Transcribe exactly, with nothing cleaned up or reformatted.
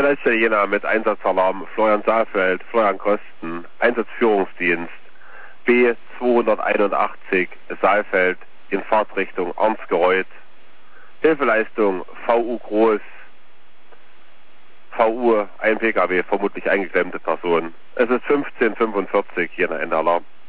Letzte Jena mit Einsatzalarm Florian Saalfeld, Florian Kosten, Einsatzführungsdienst B zweihunderteinundachtzig Saalfeld in Fahrtrichtung Arnsgereuth. Hilfeleistung V U Groß, V U ein P K W, vermutlich eingeklemmte Person. Es ist fünfzehn Uhr fünfundvierzig, Jena Endalarm.